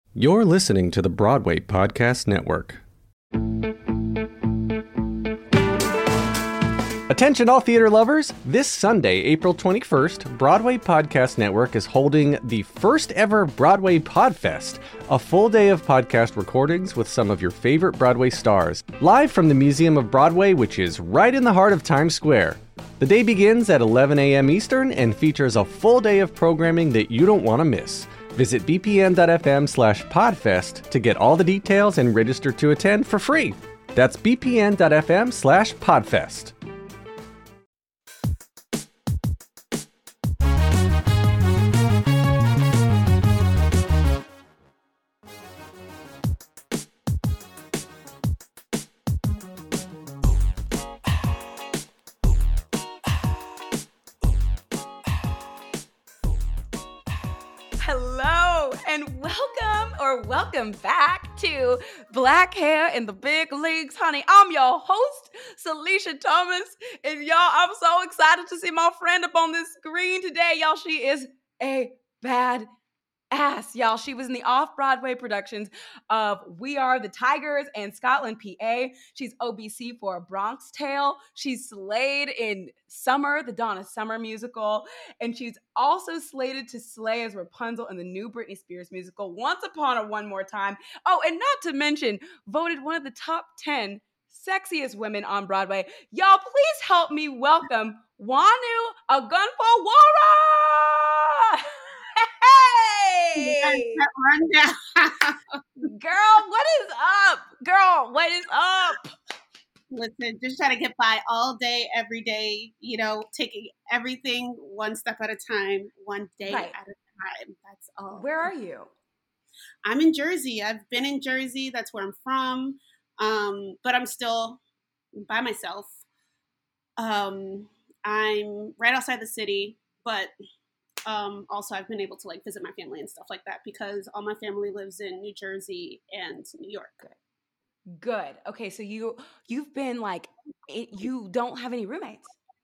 You're listening to the Broadway Podcast Network. Attention all theater lovers! This Sunday, April 21st, Broadway Podcast Network is holding the first ever Broadway Podfest, a full day of podcast recordings with some of your favorite Broadway stars, live from the Museum of Broadway, which is right in the heart of Times Square. The day begins at 11 a.m. Eastern and features a full day of programming that you don't want to miss. Visit bpn.fm/podfest to get all the details and register to attend for free. That's bpn.fm/podfest. Welcome back to Black Hair in the Big Leagues, honey. I'm your host, Celicia Thomas, and y'all, I'm so excited to see my friend up on this screen today. Y'all, she is a bad ass, y'all. She was in the off-Broadway productions of We Are the Tigers and Scotland, PA. She's OBC for A Bronx Tale. She's slayed in Summer, the Donna Summer musical. And she's also slated to slay as Rapunzel in the new Britney Spears musical, Once Upon a One More Time. Oh, and not to mention, voted one of the top 10 sexiest women on Broadway. Y'all, please help me welcome Wanu Agunfowara! Hey! Rundown. Girl, what is up? Girl, what is up? Listen, just trying to get by all day, every day, taking everything one step at a time, one day at a time. That's all. Where are you? I'm in Jersey. I've been in Jersey. That's where I'm from. But I'm still by myself. I'm right outside the city, but also I've been able to visit my family and stuff like that because all my family lives in New Jersey and New York. Good. Okay, so you've been you don't have any roommates?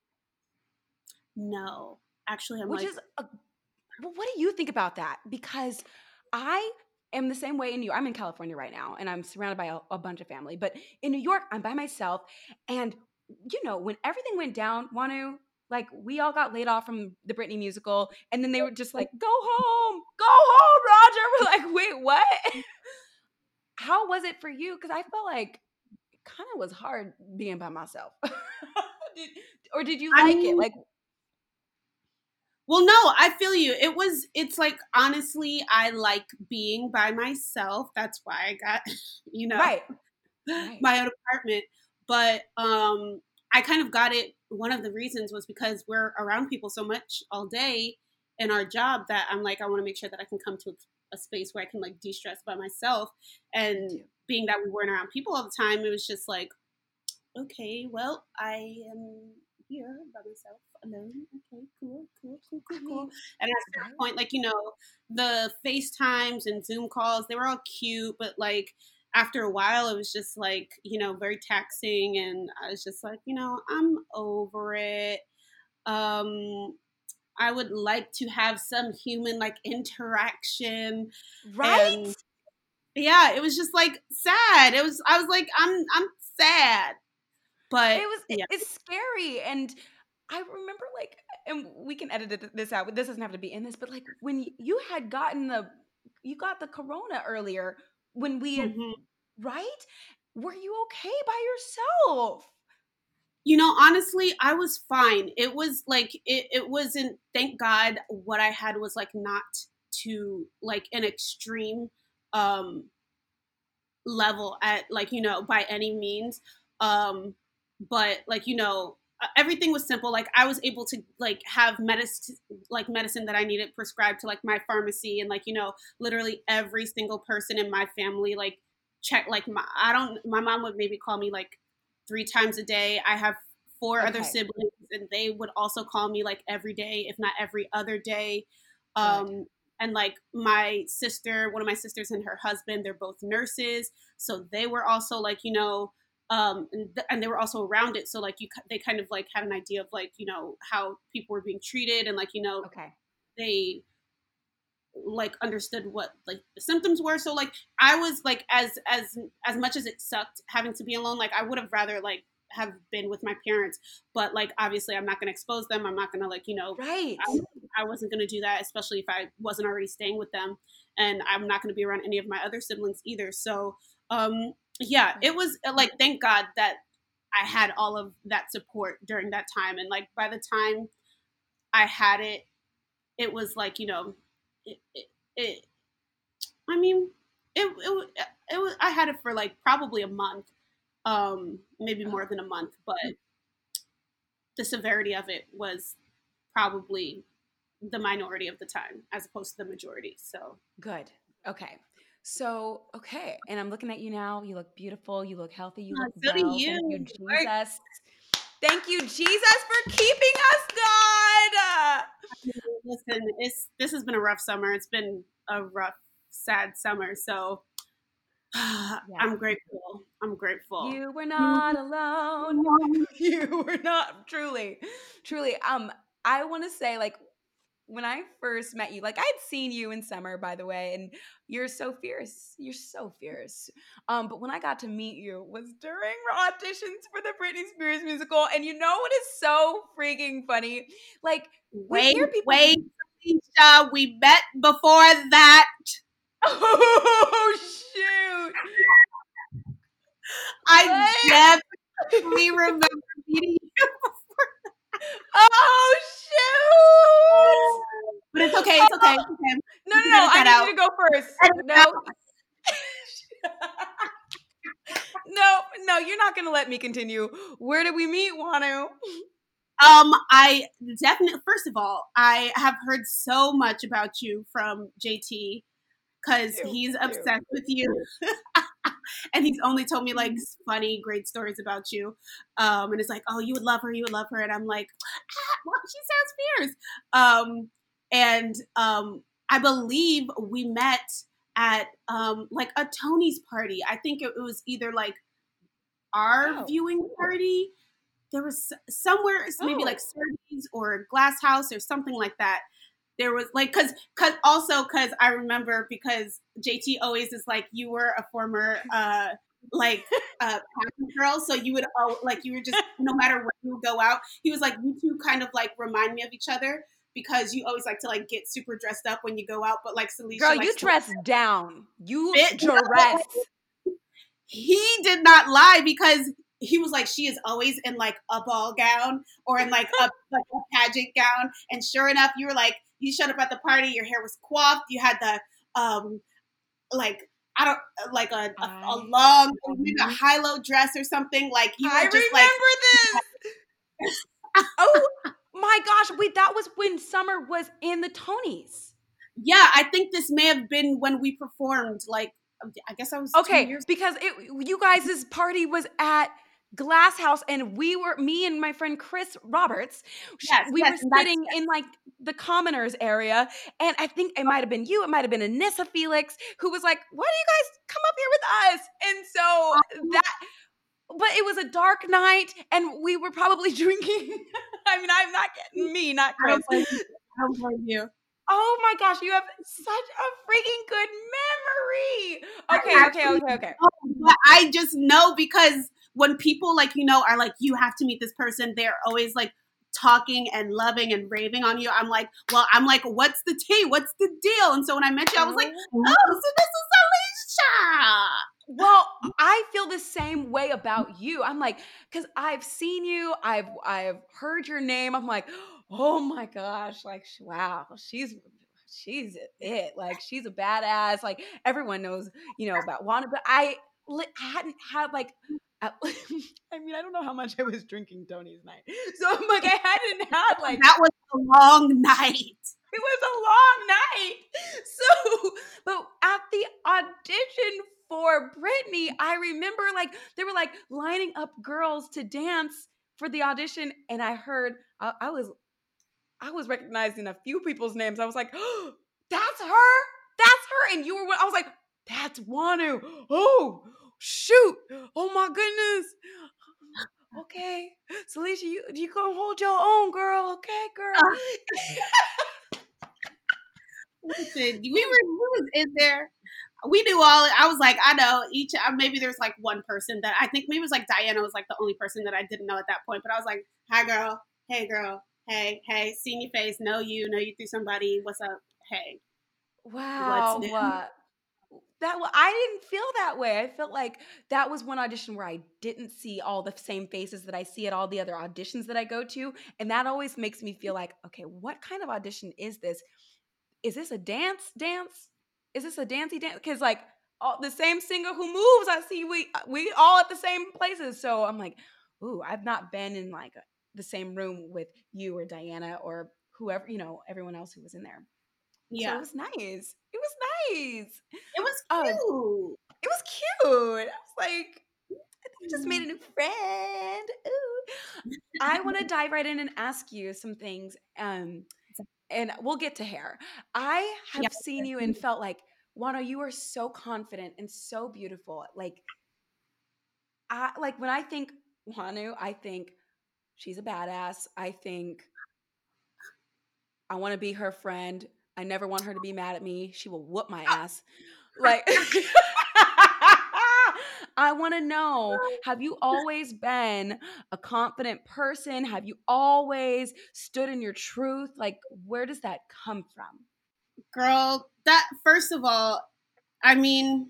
No, actually, what do you think about that? Because I am the same way in New York. I'm in California right now, and I'm surrounded by a bunch of family. But in New York, I'm by myself, and when everything went down, Wanu, we all got laid off from the Britney musical, and then they were just like, go home, Roger. We're like, wait, what? How was it for you? Because I felt like it kind of was hard being by myself. Did you like it? Well, no, I feel you. It's honestly, I like being by myself. That's why I got, right. my own apartment. But I kind of got it. One of the reasons was because we're around people so much all day in our job that I'm like, I want to make sure that I can come to a space where I can de-stress by myself. And being that we weren't around people all the time, it was just like, okay, well, I am here by myself alone. Okay, cool. And at a certain point, the FaceTimes and Zoom calls, they were all cute, but after a while, it was just very taxing, and I was just like, I'm over it. I would like to have some human interaction, right? And yeah, it was just sad. I was like, I'm sad, but it's scary. And I remember and we can edit this out, this doesn't have to be in this, but when you had you got the corona earlier when we had, right? Were you okay by yourself? Honestly, I was fine. It was it wasn't, thank God, what I had was not to an extreme level at by any means. But everything was simple. I was able to have medicine that I needed prescribed to my pharmacy, and literally every single person in my family check my mom would maybe call me 3 times a day. I have 4 other siblings, and they would also call me every day, if not every other day. And my sister, one of my sisters and her husband, they're both nurses, so they were also and they were also around it, so they kind of had an idea of how people were being treated, and they like understood what like the symptoms were. So like I was like as much as it sucked having to be alone, like I would have rather like have been with my parents, but like obviously I'm not going to expose them. I'm not going to like, you know, Right. I wasn't going to do that, especially if I wasn't already staying with them, and I'm not going to be around any of my other siblings either. So yeah, it was like, thank God that I had all of that support during that time. And like by the time I had it, it was like, you know, it I mean, it was, I had it for like probably a month, maybe more than a month, but the severity of it was probably the minority of the time as opposed to the majority. So Good. Okay. So, okay. And I'm looking at you now. You look beautiful. You look healthy. You look so do well. you. Thank you, Right? Jesus. Thank you, Jesus, for keeping us, God. Listen, this has been a rough summer. It's been a rough, sad summer. So Yeah. I'm grateful. I'm grateful. You were not alone. You were not truly. I want to say, like, when I first met you, like I'd seen you in summer, by the way, and you're so fierce. You're so fierce. But when I got to meet you was during auditions for the Britney Spears musical. And you know what is so freaking funny? Like, we hear people. Wait, Alicia, we met before that. Oh, shoot. I definitely remember meeting you. Oh, shoot. But it's okay. It's okay. It's okay. No. I need you to go first. No. No, you're not going to let me continue. Where did we meet, Wanu? I definitely, first of all, I have heard so much about you from JT because he's obsessed with you. And he's only told me like funny, great stories about you. And it's like, oh, you would love her. And I'm like, well, she sounds fierce. I believe we met at like a Tony's party. I think it was either like our viewing party. There was somewhere, maybe like Serbies or Glass House or something like that. There was like, cause I remember because JT always is like, you were a former, passion girl. So you would, you were just, no matter where you would go out, he was like, you two kind of like remind me of each other because you always like to like get super dressed up when you go out. But like Salisha, girl, you dress down. You dress. He did not lie because he was like, she is always in like a ball gown or in like a pageant gown. And sure enough, you were like, you showed up at the party, your hair was coiffed, you had the a long, maybe a high-low dress or something. Like you were just like, I remember this. Oh my gosh, wait, that was when Summer was in the Tonys. Yeah, I think this may have been when we performed. Like, I guess I was 2 years. Because you guys' party was at Glass House, and me and my friend Chris Roberts, we were sitting in like the commoners area, and I think it might have been you, it might have been Anissa Felix, who was like, why don't you guys come up here with us? And so but it was a dark night, and we were probably drinking. I mean, I'm not getting not Chris. I don't blame you. Oh my gosh, you have such a freaking good memory. Okay. But I just know because when people like, are like, you have to meet this person, they're always like talking and loving and raving on you. I'm like, what's the tea? What's the deal? And so when I met you, I was like, oh, so this is Alicia. Well, I feel the same way about you. I'm like, because I've seen you, I've heard your name. I'm like, oh my gosh, like, wow, she's it. Like, she's a badass. Like, everyone knows, about Wanda, but I hadn't had like, I don't know how much I was drinking Tony's night. So I'm like, I hadn't had like. That was a long night. It was a long night. So, but at the audition for Britney, I remember like they were like lining up girls to dance for the audition, and I heard I was recognizing a few people's names. I was like, oh, that's her, and you were. I was like, that's Wanu. Oh shoot! Oh my goodness. Okay, Salisha, you gonna hold your own, girl? Okay, girl. Listen, we was in there. We knew all. I was like, I know each. Maybe there's like one person that I think maybe it was like Diana was like the only person that I didn't know at that point. But I was like, hi girl, hey girl, hey, seen your face, know you through somebody. What's up? Hey, what's Wow. new? I didn't feel that way. I felt like that was one audition where I didn't see all the same faces that I see at all the other auditions that I go to, and that always makes me feel like, okay, what kind of audition is this? Is this a dance? Is this a dancey dance? Because like the same singer who moves, I see we all at the same places. So I'm like, ooh, I've not been in like the same room with you or Diana or whoever, everyone else who was in there. So it Yeah, was nice. It was nice. it was Um, cute. it was cute. I was like, I think I just made a new friend. Ooh. I want to dive right in and ask you some things. And we'll get to hair. I Yeah, have seen you and felt like, Wano, you are so confident and so beautiful. Like when I think Wanu, I think she's a badass. I think I want to be her friend. I never want her to be mad at me. She will whoop my ass. Like I want to know, have you always been a confident person? Have you always stood in your truth? Like, where does that come from? girl. That first of all, I mean,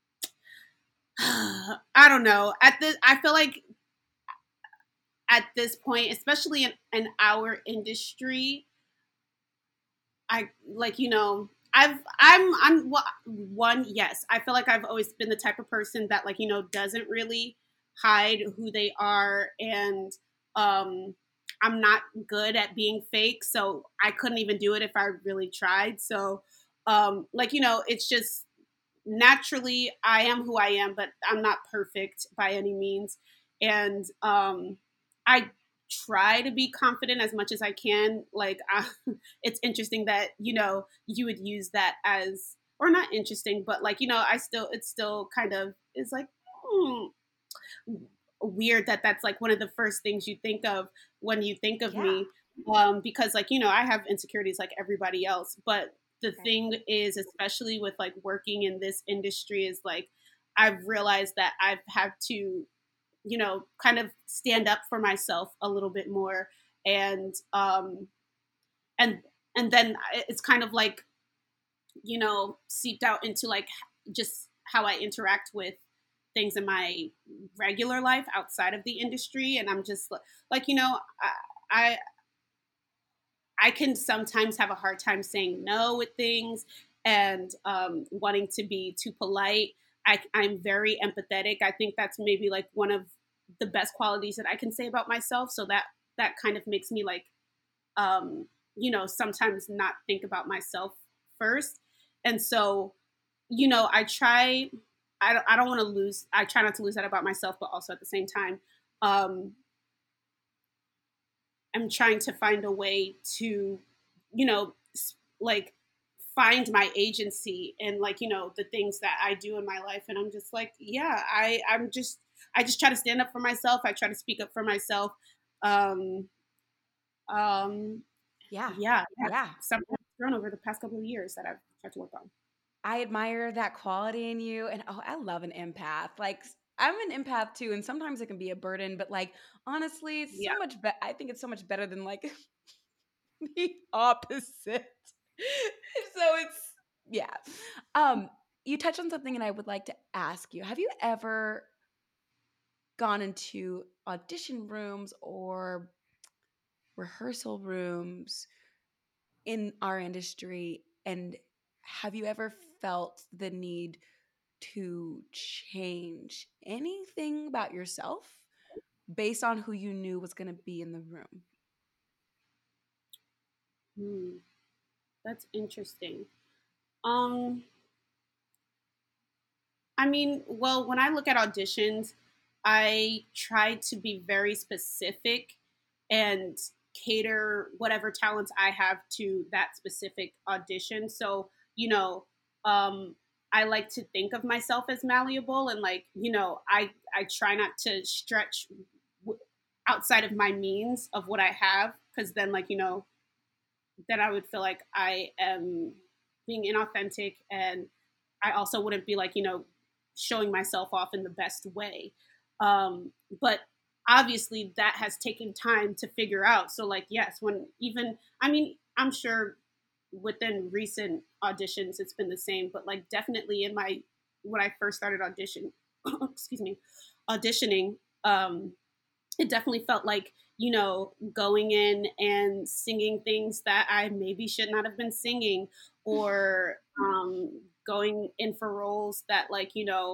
I don't know. I feel like at this point, especially in our industry, I like I'm one. Yes, I feel like I've always been the type of person that doesn't really hide who they are, and um, I'm not good at being fake, so I couldn't even do it if I really tried. So it's just naturally I am who I am, but I'm not perfect by any means, and I try to be confident as much as I can. It's interesting that you would use that as, or not interesting, but it's still kind of is like weird that that's like one of the first things you think of when you think of Yeah. me, because I have insecurities like everybody else, but the Right. thing is, especially with like working in this industry, is like I've realized that I've had to kind of stand up for myself a little bit more, and and and then it's kind of like seeped out into like just how I interact with things in my regular life outside of the industry, and I'm just I I can sometimes have a hard time saying no with things, and wanting to be too polite. I'm very empathetic. I think that's maybe like one of the best qualities that I can say about myself. So that kind of makes me like, sometimes not think about myself first. And so, I try. I don't want to lose. I try not to lose that about myself, but also at the same time, um, I'm trying to find a way to, like find my agency and the things that I do in my life. And I'm just like, yeah, I just try to stand up for myself. I try to speak up for myself. Um, um, Yeah. yeah, that's Yeah. something I've grown over the past couple of years that I've tried to work on. I admire that quality in you. And I love an empath. Like, I'm an empath too. And sometimes it can be a burden, but like, honestly, it's Yeah. so much better. I think it's so much better than like the opposite. So yeah. Um, you touched on something and I would like to ask you, have you ever gone into audition rooms or rehearsal rooms in our industry, and have you ever felt the need to change anything about yourself based on who you knew was going to be in the room? Hmm, that's interesting. Um, I mean, well, when I look at auditions, I try to be very specific and cater whatever talents I have to that specific audition. So, um, I like to think of myself as malleable, and I try not to stretch w- outside of my means of what I have, because then then I would feel like I am being inauthentic, and I also wouldn't be like, showing myself off in the best way. But obviously that has taken time to figure out. So like, yes, I'm sure within recent auditions it's been the same, but like definitely when I first started excuse me, auditioning, it definitely felt like, going in and singing things that I maybe should not have been singing, or going in for roles that, like,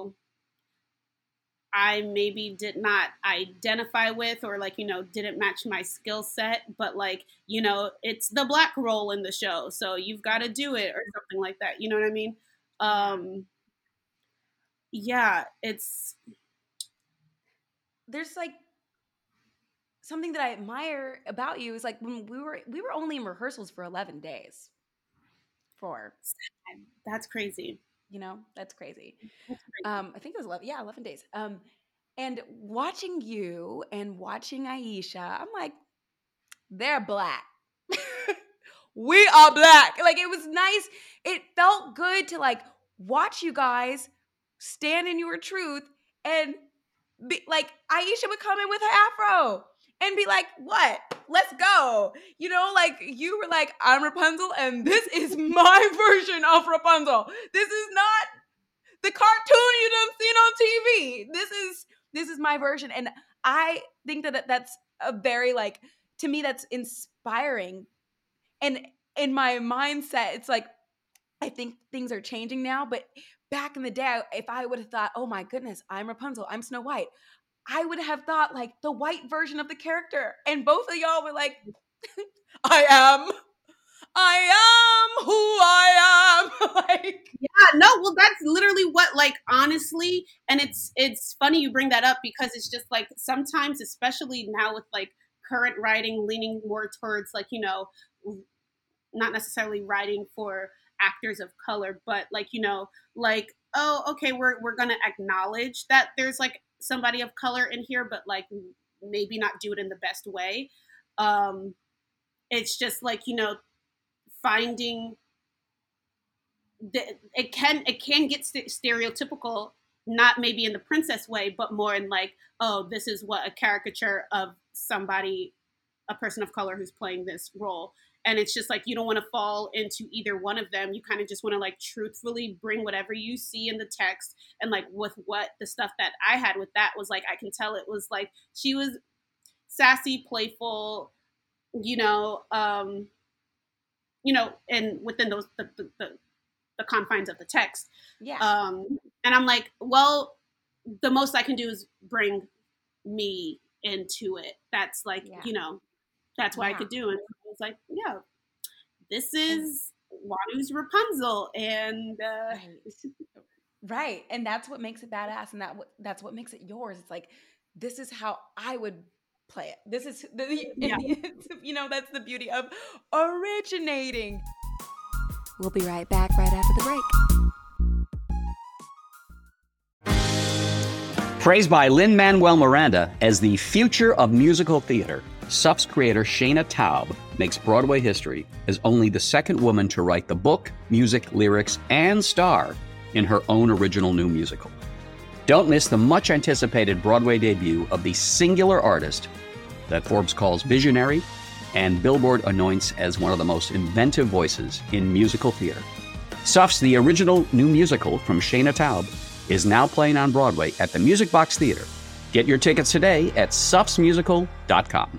I maybe did not identify with, or like, didn't match my skill set, but like, it's the Black role in the show, so you've got to do it, or something like that. You know what I mean? Yeah, There's like something that I admire about you is like when we were only in rehearsals for 11 days. That's crazy. That's crazy. I think it was 11 days. And watching you and watching Aisha, I'm like, they're Black. We are Black. Like, it was nice. It felt good to like watch you guys stand in your truth, and be like, Aisha would come in with her afro and be like, what? Let's go. Like, you were like, I'm Rapunzel, and this is my version of Rapunzel. This is not the cartoon you done seen on TV. This is my version. And I think that's a very, like, to me, that's inspiring. And in my mindset, it's like, I think things are changing now, but back in the day, if I would have thought, oh my goodness, I'm Rapunzel, I'm Snow White, I would have thought like the white version of the character. And both of y'all were like, I am who I am. Like, yeah, no, well, that's literally what, like, honestly, and it's funny you bring that up, because it's just like sometimes, especially now with like current writing leaning more towards like, not necessarily writing for actors of color, but like, like, oh, okay, we're gonna acknowledge that there's like somebody of color in here, but like maybe not do it in the best way. It's just like, finding it can get stereotypical, not maybe in the princess way, but more in like, oh, this is what a caricature of somebody, a person of color who's playing this role. And it's just like, you don't want to fall into either one of them. You kind of just want to like truthfully bring whatever you see in the text. And like with what the stuff that I had with that was like, I can tell it was like, she was sassy, playful, and within those, the confines of the text. yeah. And I'm like, well, the most I can do is bring me into it. That's like, that's what I could do. And I was like, yeah, this is Wanu's Rapunzel. And right. And that's what makes it badass. And that's what makes it yours. It's like, this is how I would play it. This is that's the beauty of originating. We'll be right back right after the break. Praised by Lin-Manuel Miranda as the future of musical theater, SUF's creator Shayna Taub makes Broadway history as only the second woman to write the book, music, lyrics, and star in her own original new musical. Don't miss the much-anticipated Broadway debut of the singular artist that Forbes calls visionary and Billboard anoints as one of the most inventive voices in musical theater. SUF's The Original New Musical from Shayna Taub is now playing on Broadway at the Music Box Theater. Get your tickets today at sufsmusical.com.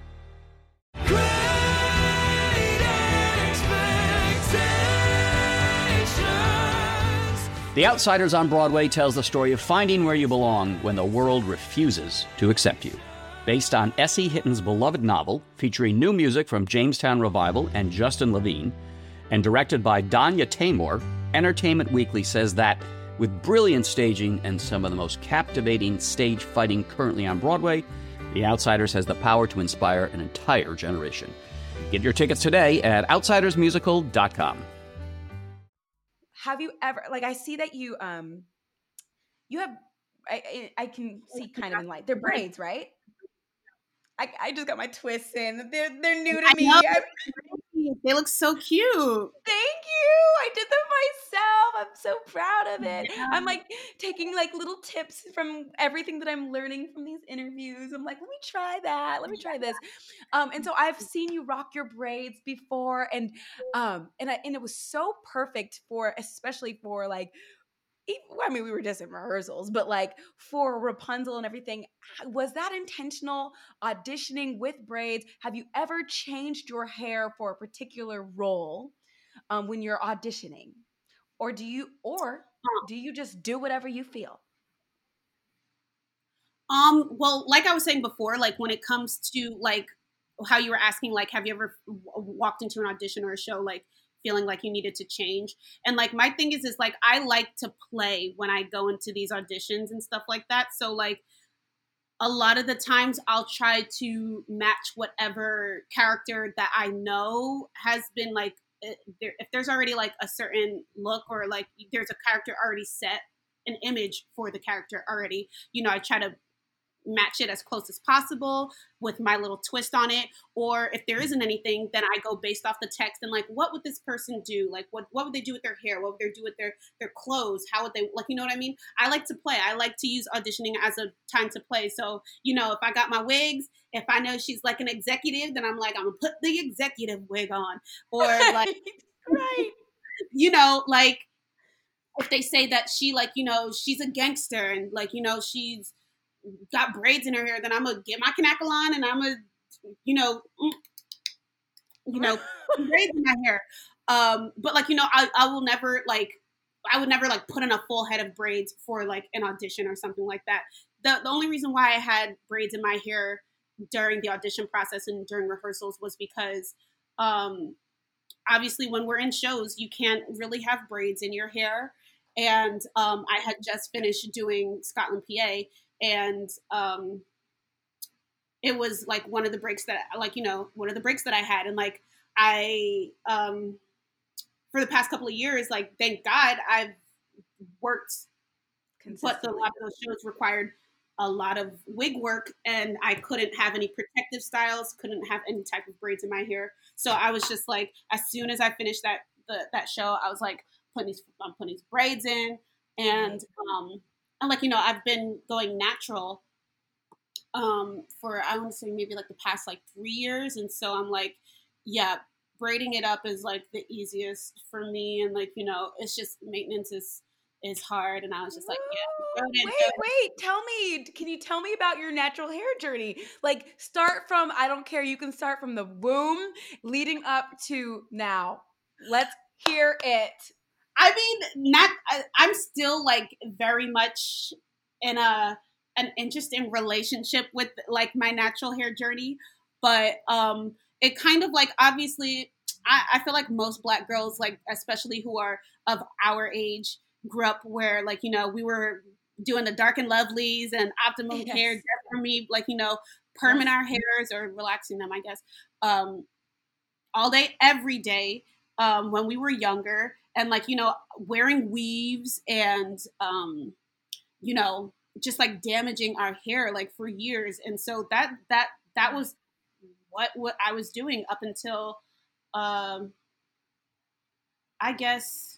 The Outsiders on Broadway tells the story of finding where you belong when the world refuses to accept you. Based on S.E. Hinton's beloved novel, featuring new music from Jamestown Revival and Justin Levine, and directed by Danya Taymor, Entertainment Weekly says that with brilliant staging and some of the most captivating stage fighting currently on Broadway, The Outsiders has the power to inspire an entire generation. Get your tickets today at outsidersmusical.com. Have you ever, like, I see that you have, I can see kind of in light, they're braids, right? I just got my twists in. They're new to me. They look so cute. Thank you. I did them myself. I'm so proud of it. Yeah. I'm like taking like little tips from everything that I'm learning from these interviews. I'm like, let me try that. Let me try this. And so I've seen you rock your braids before, and it was so perfect for, especially for like, I mean, we were just in rehearsals, but like for Rapunzel and everything, was that intentional auditioning with braids? Have you ever changed your hair for a particular role when you're auditioning? Or do you just do whatever you feel? Well, like I was saying before, like when it comes to like how you were asking, like, have you ever walked into an audition or a show, like feeling like you needed to change? And like, my thing is like, I like to play when I go into these auditions and stuff like that. So like, a lot of the times I'll try to match whatever character that I know has been like, if there's already like a certain look, or like there's a character already set, an image for the character already, I try to match it as close as possible with my little twist on it. Or if there isn't anything, then I go based off the text and like, what would this person do? Like, what would they do with their hair? What would they do with their clothes? How would they, like, you know what I mean? I like to play. I like to use auditioning as a time to play. So, if I got my wigs, if I know she's like an executive, then I'm like, I'm gonna put the executive wig on. Or like, Right. like if they say that she like, she's a gangster and like, she's got braids in her hair, then I'm gonna get my canacle on and I'm gonna, braids in my hair. But like, I will never like, I would never like put in a full head of braids for like an audition or something like that. The only reason why I had braids in my hair during the audition process and during rehearsals was because, obviously when we're in shows, you can't really have braids in your hair. And I had just finished doing Scotland, PA, and it was like one of the breaks that I had. And like, I, for the past couple of years, like, thank God I've worked, but a lot of those shows required a lot of wig work, and I couldn't have any protective styles, couldn't have any type of braids in my hair. So I was just like, as soon as I finished that show, I was like, I'm putting these braids in, and like, I've been going natural for, I want to say maybe like the past like 3 years. And so I'm like, yeah, braiding it up is like the easiest for me. And like, it's just, maintenance is hard. And I was just like, yeah. Wait, can you tell me about your natural hair journey? Like, start from, I don't care, you can start from the womb leading up to now. Let's hear it. I mean, I'm still like very much in an interesting relationship with like my natural hair journey, but it kind of like, obviously, I feel like most Black girls, like especially who are of our age, grew up where like, we were doing the Dark and Lovelies and Optimum Care, just for me, like, perming our hairs or relaxing them, I guess, all day, every day, when we were younger. And like, wearing weaves and, just like damaging our hair like for years. And so that was what I was doing up until, I guess,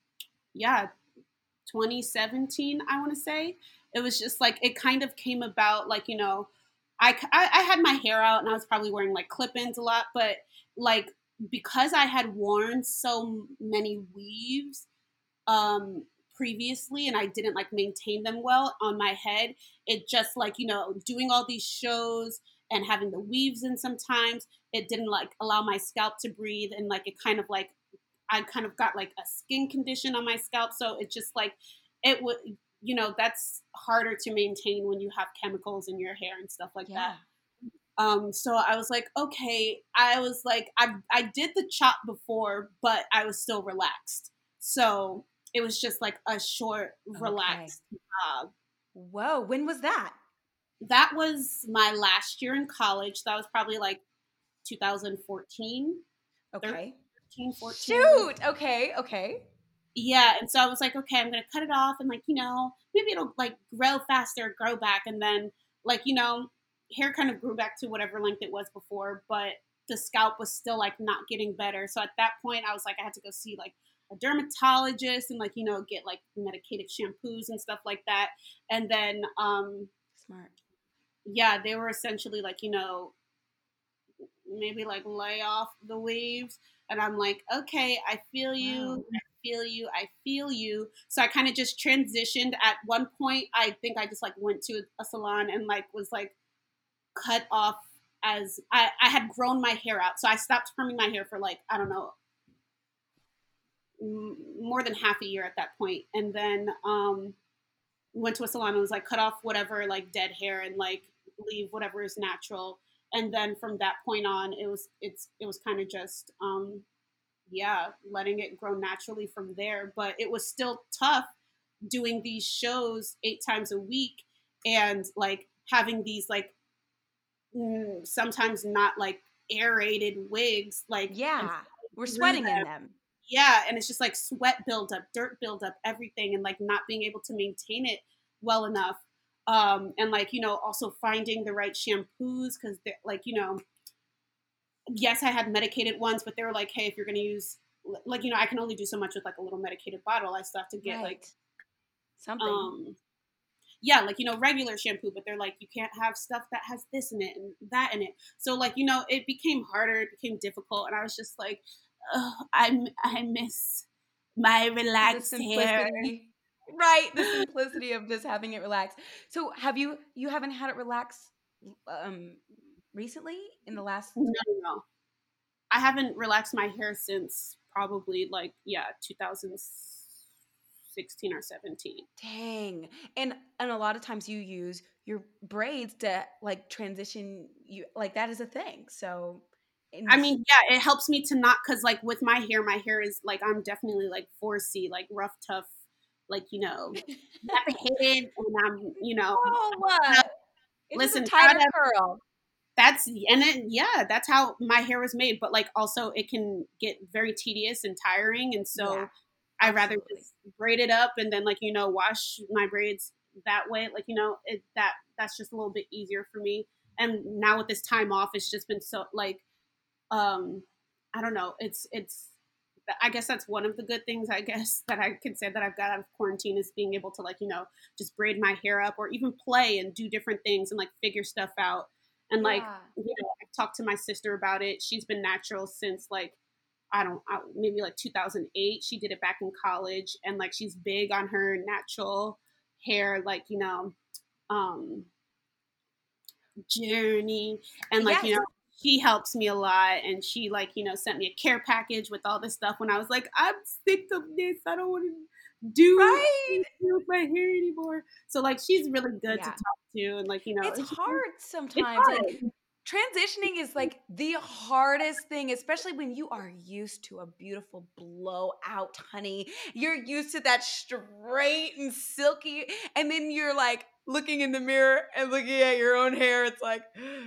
2017, I want to say. It was just like, it kind of came about like, I had my hair out and I was probably wearing like clip-ins a lot, but like, because I had worn so many weaves previously and I didn't like maintain them well on my head, it just like, doing all these shows and having the weaves in sometimes, it didn't like allow my scalp to breathe. And like, it kind of like, I kind of got like a skin condition on my scalp. So it just like, it would, that's harder to maintain when you have chemicals in your hair and stuff like that. So I was like, okay, I did the chop before, but I was still relaxed. So it was just like a short, relaxed job. Whoa. When was that? That was my last year in college. That was probably like 2014. Okay. 13, 14. Shoot. Okay. Yeah. And so I was like, okay, I'm going to cut it off and like, maybe it'll like grow faster, grow back. And then like, hair kind of grew back to whatever length it was before, but the scalp was still like not getting better. So at that point I was like, I had to go see like a dermatologist and like, get like medicated shampoos and stuff like that. And then, Smart. yeah, they were essentially like, maybe like lay off the waves. And I'm like, okay, I feel you. Wow. I feel you. I feel you. So I kind of just transitioned. At one point, I think I just like went to a salon and like was like cut off as I had grown my hair out. So I stopped perming my hair for like, I don't know, more than half a year at that point. And then went to a salon and was like cut off whatever like dead hair and like leave whatever is natural. And then from that point on, it was kind of just letting it grow naturally from there. But it was still tough doing these shows 8 times a week and like having these like sometimes not like aerated wigs, like we're sweating in them. Yeah, and it's just like sweat buildup, dirt buildup, everything, and like not being able to maintain it well enough. And like, also finding the right shampoos because like, yes, I had medicated ones, but they were like, hey, if you're going to use like, I can only do so much with like a little medicated bottle. I still have to get like something. Yeah, like, regular shampoo, but they're like, you can't have stuff that has this in it and that in it. So like, it became harder, it became difficult. And I was just like, oh, I miss my relaxed hair. Right. The simplicity of just having it relaxed. So you haven't had it relaxed recently in the last? No. I haven't relaxed my hair since probably like, 2016 or 17. Dang. And a lot of times you use your braids to like transition you, like that is a thing. So I mean, yeah, it helps me to not, because like with my hair is like, I'm definitely like 4C, like rough, tough, like, nappy-headed, and I'm, it's listen, a tighter curl. That's how my hair was made. But like also it can get very tedious and tiring. And so I'd rather just braid it up and then like, wash my braids that way. Like, that's just a little bit easier for me. And now with this time off, it's just been so like, I don't know. It's, I guess that's one of the good things, I guess, that I can say that I've got out of quarantine is being able to like, just braid my hair up or even play and do different things and like figure stuff out. And like, I've talked to my sister about it. She's been natural since like, maybe like 2008. She did it back in college and like, she's big on her natural hair, like, journey. And like, she helps me a lot. And she like, sent me a care package with all this stuff when I was like, I'm sick of this. I don't want to do with my hair anymore. So like, she's really good to talk to. And like, it's hard sometimes. Like transitioning is like the hardest thing, especially when you are used to a beautiful blowout, honey. You're used to that straight and silky. And then you're like looking in the mirror and looking at your own hair. It's like,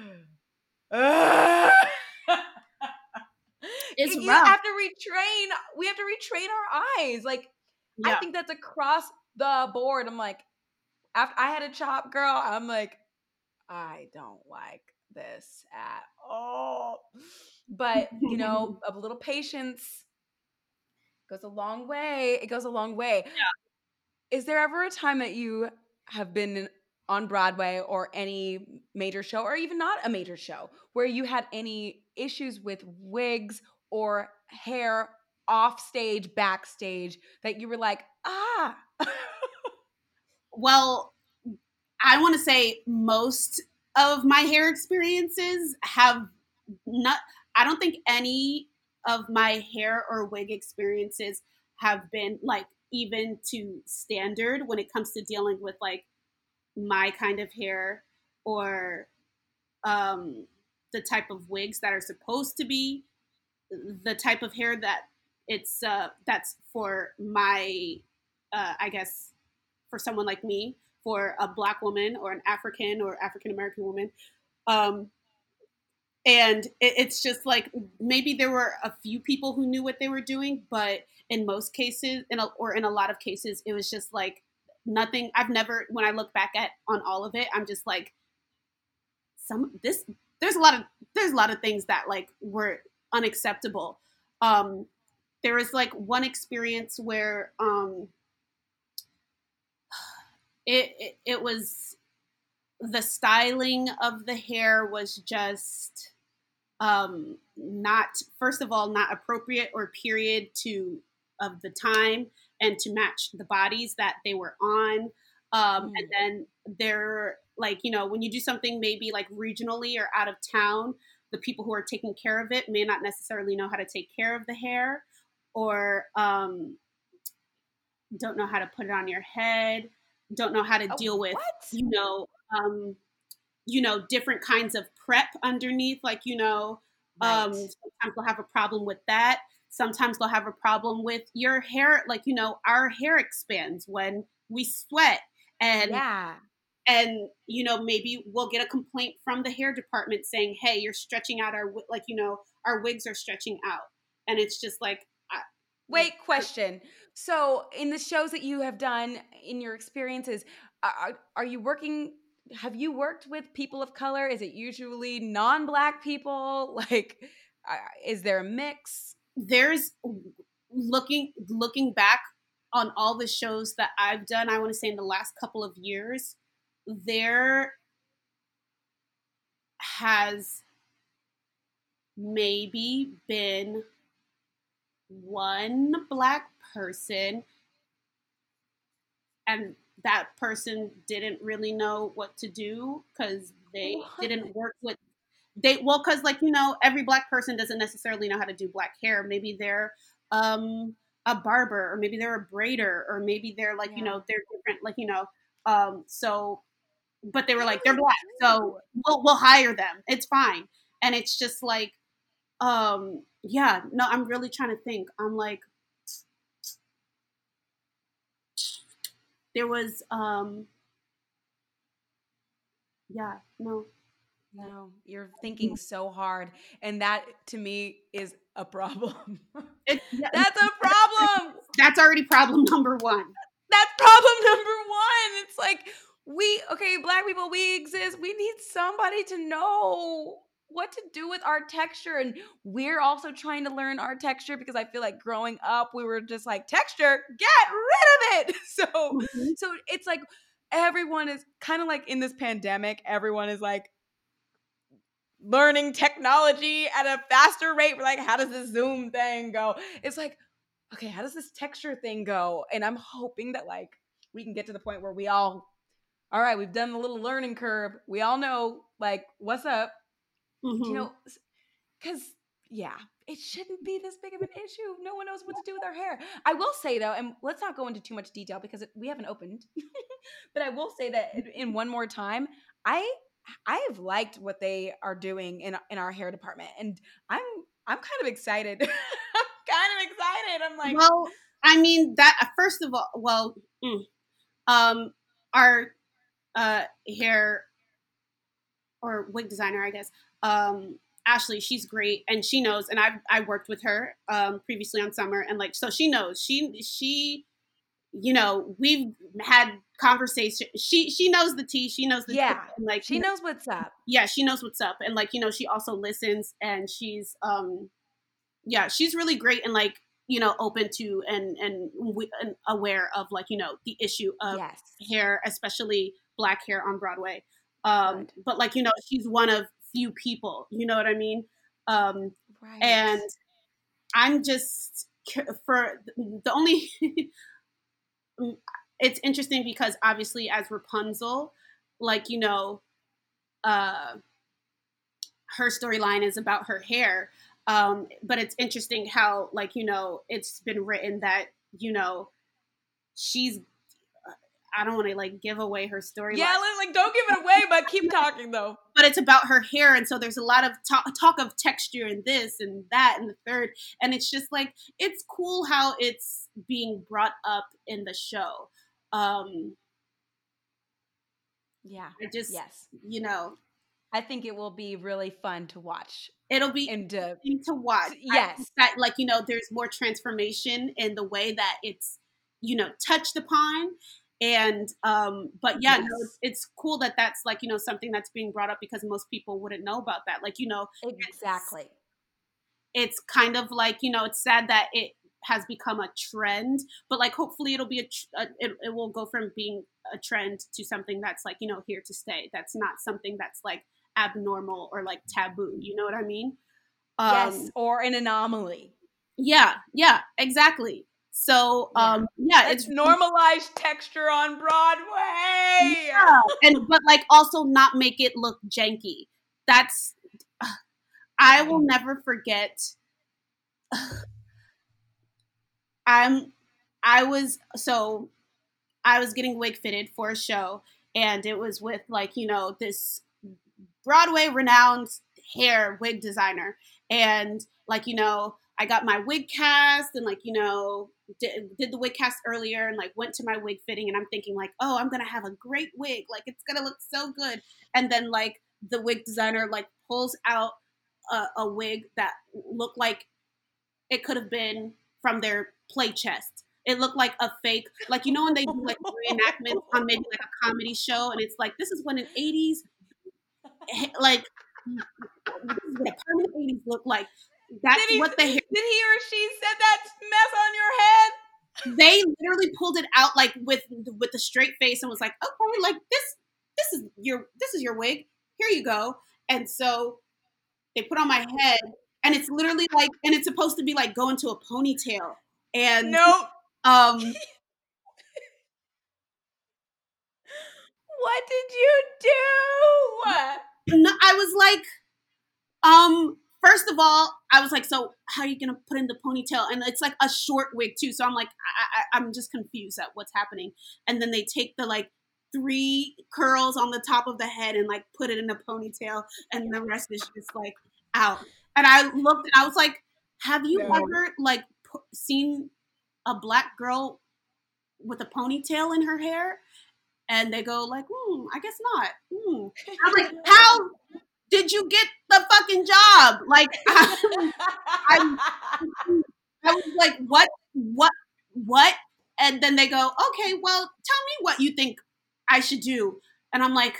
it's we rough. have to retrain our eyes. Like, I think that's across the board. I'm like, after I had a chop, girl, I'm like, I don't like this at all. But, a little patience goes a long way. It goes a long way. Yeah. Is there ever a time that you have been on Broadway or any major show, or even not a major show, where you had any issues with wigs or hair off stage, backstage, that you were like, Well, I want to say most of my hair experiences have not, I don't think any of my hair or wig experiences have been like even to standard when it comes to dealing with like my kind of hair or the type of wigs that are supposed to be the type of hair that it's that's for my I guess for someone like me, for a Black woman or an African or African American woman. And it's just like maybe there were a few people who knew what they were doing, but in most cases, in a lot of cases, it was just like nothing. I've never, when I look back at on all of it, I'm just like, there's there's a lot of things that like were unacceptable. There was like one experience where it was, the styling of the hair was just not, first of all, not appropriate or period to of the time and to match the bodies that they were on. And then they're like, you know, when you do something maybe like regionally or out of town, the people who are taking care of it may not necessarily know how to take care of the hair, or don't know how to put it on your head, don't know how to deal with, different kinds of prep underneath, like, sometimes they'll have a problem with that. Sometimes they'll have a problem with your hair. Like, our hair expands when we sweat, and maybe we'll get a complaint from the hair department saying, hey, you're stretching out our wigs are stretching out. And it's just like, wait, question. So in the shows that you have done, in your experiences, are you working, have you worked with people of color? Is it usually non-Black people? Like, is there a mix? There's, looking back on all the shows that I've done, I want to say in the last couple of years, there has maybe been one Black person, and that person didn't really know what to do because they didn't work with because every Black person doesn't necessarily know how to do Black hair. Maybe they're a barber, or maybe they're a braider, or maybe they're like they're different, so, but they were like, they're Black, so we'll hire them, it's fine. And it's just like, I'm really trying to think. I'm like, there was, No, you're thinking so hard. And that, to me, is a problem. That's a problem. That's already problem number one. That's problem number one. It's like, Black people, we exist. We need somebody to know what to do with our texture. And we're also trying to learn our texture, because I feel like growing up, we were just like, texture, get rid of it. So it's like, everyone is kind of like, in this pandemic, everyone is like learning technology at a faster rate. We're like, how does this Zoom thing go? It's like, okay, how does this texture thing go? And I'm hoping that like we can get to the point where we all right, we've done the little learning curve. We all know like what's up, because it shouldn't be this big of an issue. No one knows what to do with our hair. I will say though, and let's not go into too much detail because we haven't opened, but I will say that in one more time, I have liked what they are doing in our hair department, and I'm kind of excited. I'm like, well, I mean, that first of all, our hair or wig designer, I guess, Ashley, she's great, and she knows, and I worked with her previously on Summer, and like, so she knows, she we've had conversation. She knows the tea. She knows the tea, and like, she knows what's up. Yeah, she knows what's up, and like, she also listens, and she's she's really great, and like, open to and aware of like, the issue of hair, especially Black hair on Broadway. But like, she's one of few people, you know what I mean? And I'm just, for the only it's interesting because obviously as Rapunzel, like, her storyline is about her hair. But it's interesting how, like, it's been written that, she's, I don't want to like give away her story. Yeah, like don't give it away, but keep talking though. But it's about her hair, and so there's a lot of talk of texture and this and that and the third, and it's just like, it's cool how it's being brought up in the show. I just, I think it will be really fun to watch. It'll be interesting to watch. Yes, that there's more transformation in the way that it's touched upon. And but yeah, no, it's cool that that's like, you know, something that's being brought up because most people wouldn't know about that. Like, you know, Exactly. it's kind of like, you know, it's sad that it has become a trend, but like hopefully it'll be it will go from being a trend to something that's like, you know, here to stay. That's not something that's like abnormal or like taboo. You know what I mean? Yes, or an anomaly. Yeah, exactly. So yeah, Let's normalize texture on Broadway. Yeah, and but like also not make it look janky. That's I will never forget. I was getting wig fitted for a show, and it was with like, you know, this Broadway renowned hair wig designer, and like, you know, I got my wig cast and like, you know, did the wig cast earlier and like went to my wig fitting, and I'm thinking like, oh, I'm gonna have a great wig, like it's gonna look so good, and then like the wig designer like pulls out a wig that looked like it could have been from their play chest. It looked like a fake, like, you know, when they do like reenactments on maybe like a comedy show, and it's like, this is when an 80s, like, this is what a permanent 80s look like. That's what the hair. Did he or she said that mess on your head? They literally pulled it out like with the straight face and was like, okay, like this is your wig. Here you go. And so they put on my head, and it's literally like, and it's supposed to be like go into a ponytail. And nope. What did you do? No, I was like, first of all, I was like, so how are you gonna put in the ponytail? And it's like a short wig too, so I'm like, I'm just confused at what's happening. And then they take the like 3 curls on the top of the head and like put it in a ponytail, and the rest is just like out. And I looked and I was like, have you ever like seen a Black girl with a ponytail in her hair? And they go like, I guess not. I'm like, how did you get the fucking job? Like, I was like, what? And then they go, okay, well, tell me what you think I should do. And I'm like,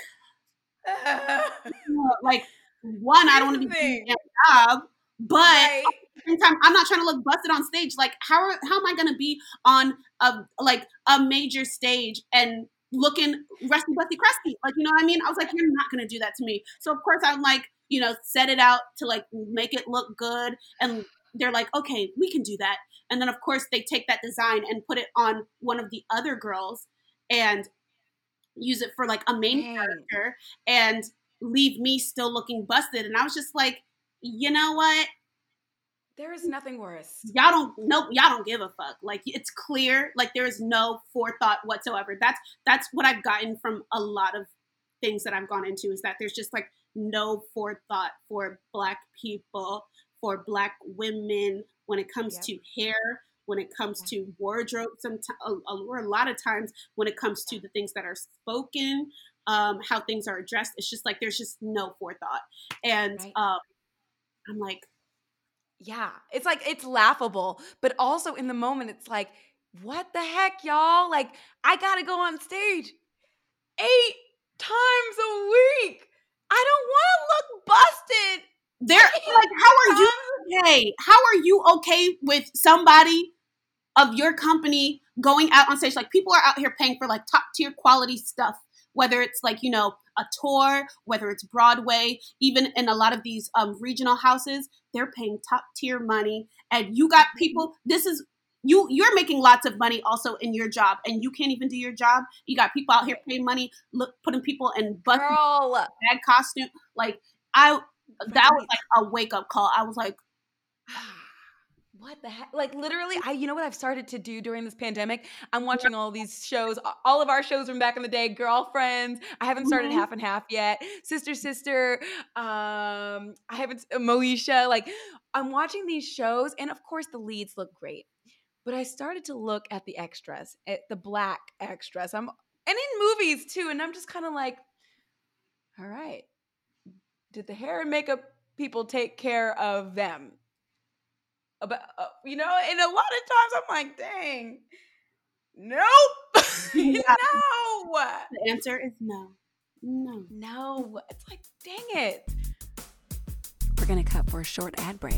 one, I don't want to be doing a job, but at the same time, I'm not trying to look busted on stage. Like, how am I going to be on a major stage and looking rusty, busty, crusty? Like, you know what I mean? I was like, you're not going to do that to me. So of course I'm like, you know, set it out to like make it look good. And they're like, okay, we can do that. And then of course they take that design and put it on one of the other girls and use it for like a main character and leave me still looking busted. And I was just like, you know what? There is nothing worse. Y'all don't give a fuck. Like, it's clear, like there is no forethought whatsoever. That's what I've gotten from a lot of things that I've gone into, is that there's just like no forethought for Black people, for Black women when it comes to hair, when it comes to wardrobe, or a lot of times when it comes to the things that are spoken, how things are addressed. It's just like there's just no forethought. And I'm like, yeah, it's like, it's laughable, but also in the moment, it's like, what the heck, y'all? Like, I gotta go on stage 8 times a week. I don't want to look busted. They're like, how are you okay? How are you okay with somebody of your company going out on stage? Like, people are out here paying for like top tier quality stuff, whether it's like, you know, a tour, whether it's Broadway, even in a lot of these regional houses, they're paying top tier money. And you got people, you're making lots of money also in your job, and you can't even do your job. You got people out here paying money, putting people in bad costume. Like, that was like a wake up call. I was like, what the heck? Like, literally, you know what I've started to do during this pandemic? I'm watching all these shows, all of our shows from back in the day, Girlfriends. I haven't started Half and Half yet. Sister. I haven't, Moesha. Like, I'm watching these shows, and of course the leads look great. But I started to look at the extras, at the Black extras. And in movies too, and I'm just kind of like, all right, did the hair and makeup people take care of them? But, you know, and a lot of times I'm like, dang, nope. Yeah, No. the answer is no. No. No. It's like, dang it. We're going to cut for a short ad break.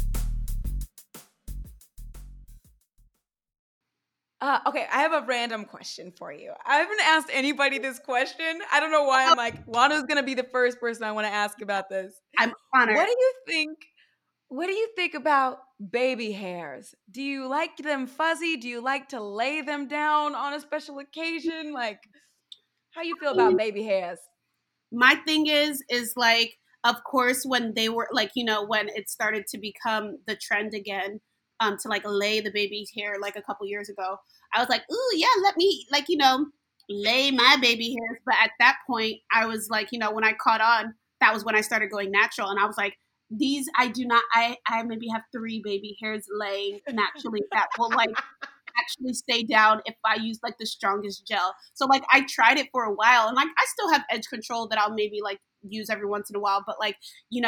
Okay, I have a random question for you. I haven't asked anybody this question. I don't know why I'm like, Wana's gonna be the first person I want to ask about this. I'm honored. What do you think? What do you think about baby hairs? Do you like them fuzzy? Do you like to lay them down on a special occasion? Like, how you feel about baby hairs? My thing is like, of course, when they were like, when it started to become the trend again, to like lay the baby's hair like a couple years ago, I was like, ooh, yeah, let me like, lay my baby hairs. But at that point, I was like, when I caught on, that was when I started going natural. And I was like, these, I maybe have 3 baby hairs laying naturally that will like actually stay down if I use like the strongest gel. So like I tried it for a while and like I still have edge control that I'll maybe like use every once in a while. But like,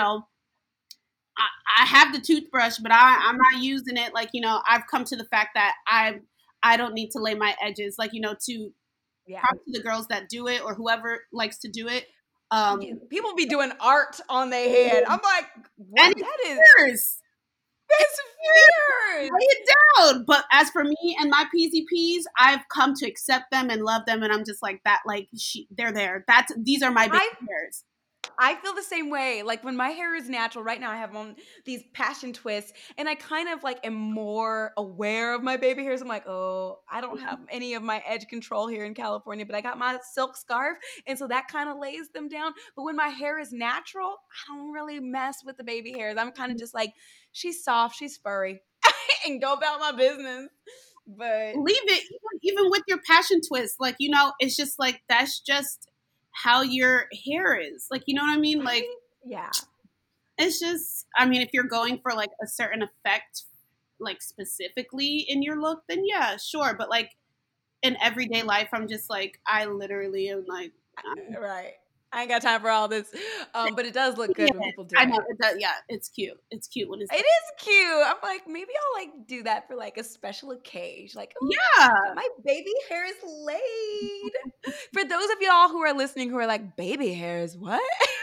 I have the toothbrush, but I'm not using it. Like, I've come to the fact that I don't need to lay my edges, like, to talk to the girls that do it or whoever likes to do it. People be doing art on their head. I'm like, what? And That is fierce. It's fierce. Lay it down. But as for me and my PZPs, I've come to accept them and love them, and I'm just like that. Like they're there. These are my baby hairs. I feel the same way. Like when my hair is natural, right now I have on these passion twists and I kind of like am more aware of my baby hairs. I'm like, oh, I don't have any of my edge control here in California, but I got my silk scarf. And so that kind of lays them down. But when my hair is natural, I don't really mess with the baby hairs. I'm kind of just like, she's soft, she's furry and go about my business. But leave it even with your passion twist. Like, it's just like, that's just how your hair is, like, you know what I mean? Like, yeah, it's just, I mean, if you're going for like a certain effect, like specifically in your look, then yeah, sure. But like in everyday life, I'm just like, I literally am like, right. I ain't got time for all this. But it does look good when people do it. I know it does. Yeah, it's cute. It's cute when it is cute. I'm like, maybe I'll like do that for like a special occasion. Like, yeah, my baby hair is laid. For those of y'all who are listening who are like, baby hairs, what?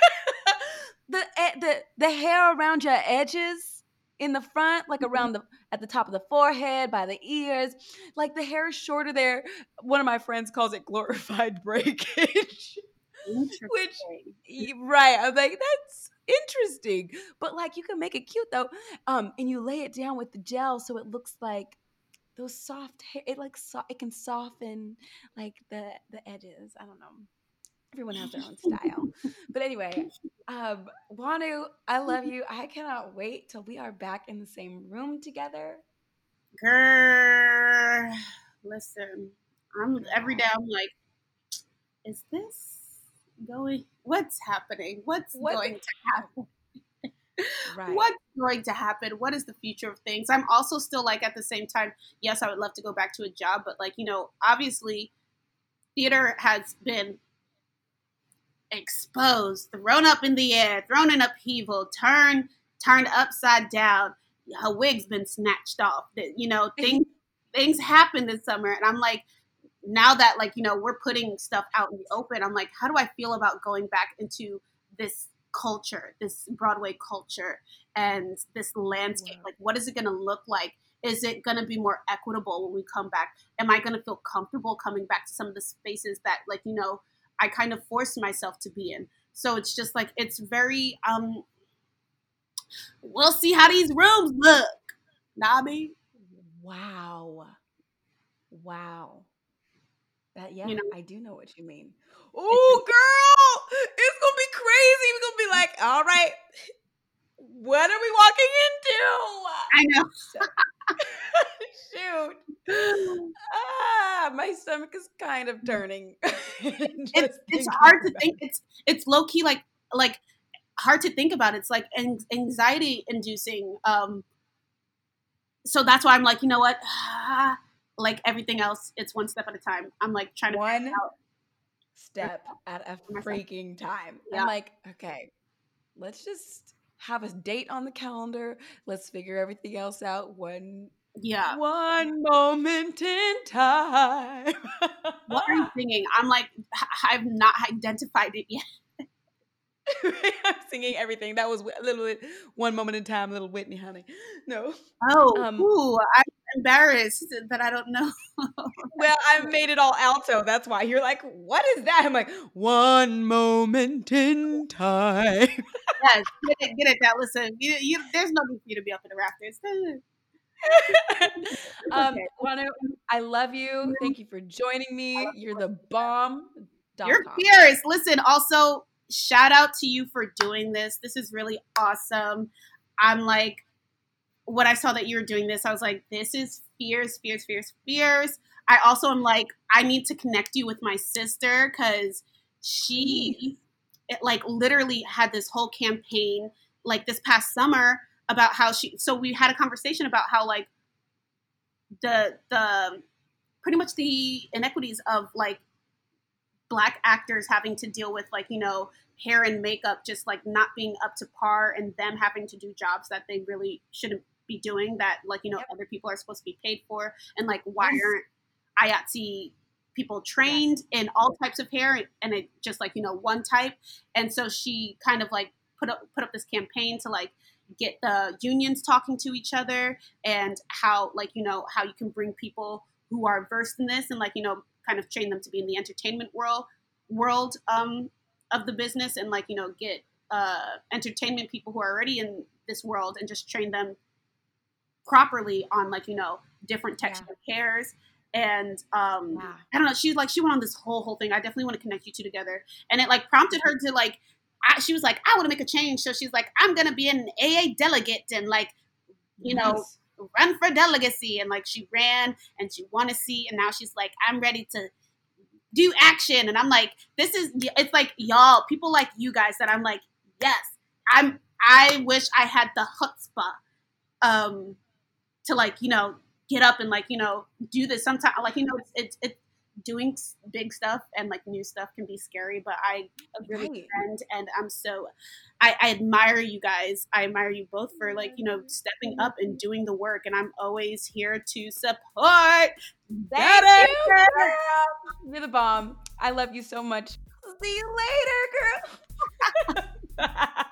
the hair around your edges in the front, like around at the top of the forehead, by the ears, like the hair is shorter there. One of my friends calls it glorified breakage. Which, right, I'm like, that's interesting, but like you can make it cute though, and you lay it down with the gel so it looks like those soft hair. It like it can soften like the edges. I don't know. Everyone has their own style, but anyway, Wanu, I love you. I cannot wait till we are back in the same room together. Girl, listen, every day I'm like, is this going? What's happening? What's going to happen? Right. What's going to happen? What is the future of things? I'm also still like, at the same time, yes, I would love to go back to a job, but like, obviously theater has been exposed, thrown up in the air, thrown in upheaval, turned upside down. A wig's been snatched off. Things happen this summer, and I'm like, now that like we're putting stuff out in the open, I'm like, how do I feel about going back into this culture, this Broadway culture, and this landscape? Wow. Like, what is it going to look like? Is it going to be more equitable when we come back? Am I going to feel comfortable coming back to some of the spaces that like I kind of forced myself to be in? So it's just like, it's very we'll see how these rooms look, Nobby. Wow. That, yeah, I do know what you mean. Oh, girl, it's gonna be crazy. We're gonna be like, all right, what are we walking into? I know. Shoot. My stomach is kind of turning. It's hard to think. It's low key like hard to think about. It's like anxiety inducing. So that's why I'm like, you know what? Like everything else, it's one step at a time. I'm like trying to one step at a freaking time. Yeah. I'm like, okay, let's just have a date on the calendar. Let's figure everything else out one Yeah. One moment in time. What are you singing? I'm like, I've not identified it yet. I'm singing everything. That was a little bit one moment in time, little Whitney, honey. No. Oh, I'm embarrassed that I don't know. Well, I made it all alto. That's why you're like, what is that? I'm like, one moment in time. Yes, get it. Now listen, there's no need for you to be up in the rafters. Okay. Wanu, I love you. Thank you for joining me. You're the bomb. You're fierce. Listen, also, shout out to you for doing this. This is really awesome. I'm like, when I saw that you were doing this, I was like, this is fierce. I also am like, I need to connect you with my sister because she like literally had this whole campaign like this past summer about how so we had a conversation about how like the pretty much the inequities of like Black actors having to deal with like, hair and makeup just like not being up to par and them having to do jobs that they really shouldn't be doing that like, other people are supposed to be paid for. And like, why aren't IATSE people trained in all types of hair and it just like, one type. And so she kind of like put up this campaign to like get the unions talking to each other and how like, how you can bring people who are versed in this and like, kind of train them to be in the entertainment world of the business and like, get entertainment people who are already in this world and just train them properly on like, different texture hairs. And I don't know, she went on this whole thing. I definitely want to connect you two together. And it like prompted her to like, she was like, I want to make a change. So she's like, I'm going to be an AA delegate and like, run for delegacy. And like she ran and she won a seat. And now she's like, I'm ready to do action. And I'm like, it's like y'all, people like you guys that I'm like, yes, I wish I had the chutzpah to like, get up and like, do this sometime. Like, it's doing big stuff and like new stuff can be scary, but I agree with friend and I admire you guys. I admire you both for like, stepping up and doing the work. And I'm always here to support. Thank you, girl. You're the bomb. I love you so much. See you later, girl.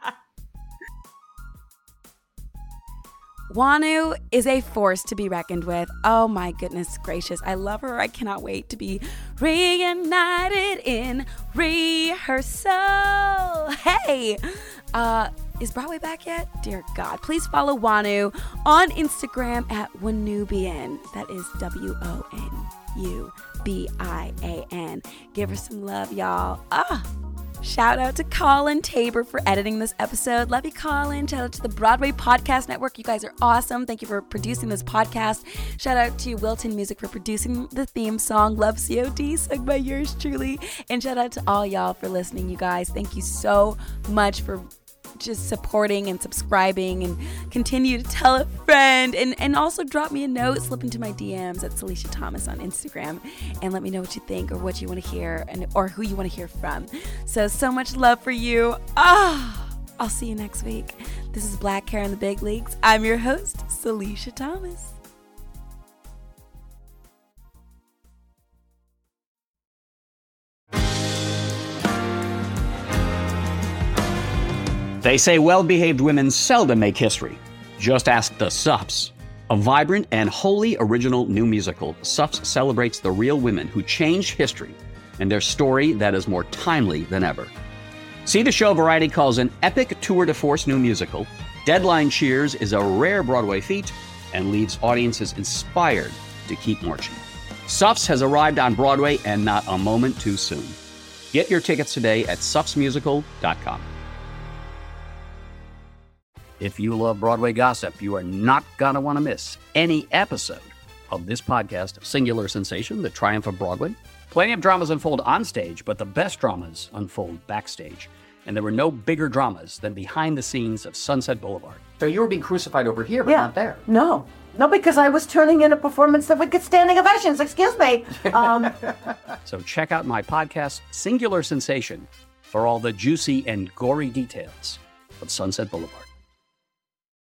Wanu is a force to be reckoned with. Oh my goodness gracious. I love her. I cannot wait to be reunited in rehearsal. Hey, is Broadway back yet? Dear God, please follow Wanu on Instagram at Wanubian. That is WONUBIAN. Give her some love, y'all. Shout out to Colin Tabor for editing this episode. Love you, Colin. Shout out to the Broadway Podcast Network. You guys are awesome. Thank you for producing this podcast. Shout out to Wilton Music for producing the theme song, Love COD, sung by yours truly. And shout out to all y'all for listening, you guys. Thank you so much for just supporting and subscribing and continue to tell a friend and also drop me a note, slip into my DMs at Celicia Thomas on Instagram and let me know what you think or what you want to hear or who you want to hear from. So much love for you. I'll see you next week. This is Black Hair in the Big Leagues. I'm your host, Celicia Thomas. They say well-behaved women seldom make history. Just ask the Suffs. A vibrant and wholly original new musical, Suffs celebrates the real women who changed history and their story that is more timely than ever. See the show Variety calls an epic tour de force new musical. Deadline cheers is a rare Broadway feat and leaves audiences inspired to keep marching. Suffs has arrived on Broadway and not a moment too soon. Get your tickets today at suffsmusical.com. If you love Broadway gossip, you are not going to want to miss any episode of this podcast, Singular Sensation, The Triumph of Broadway. Plenty of dramas unfold on stage, but the best dramas unfold backstage. And there were no bigger dramas than behind the scenes of Sunset Boulevard. So you were being crucified over here, but not there. No, because I was turning in a performance that would get standing ovations. Excuse me. So check out my podcast, Singular Sensation, for all the juicy and gory details of Sunset Boulevard.